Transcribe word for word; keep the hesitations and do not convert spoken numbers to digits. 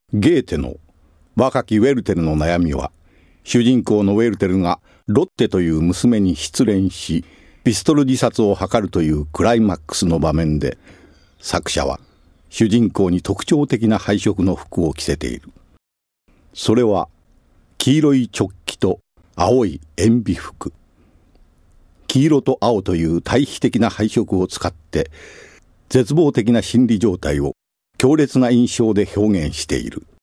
ゲーテの若きウェルテルの悩みは、主人公のウェルテルがロッテという娘に失恋し、ピストル自殺を図るというクライマックスの場面で、作者は主人公に特徴的な配色の服を着せている。それは黄色いチョッキと青い塩ビ服。黄色と青という対比的な配色を使って、絶望的な心理状態を強烈な印象で表現している。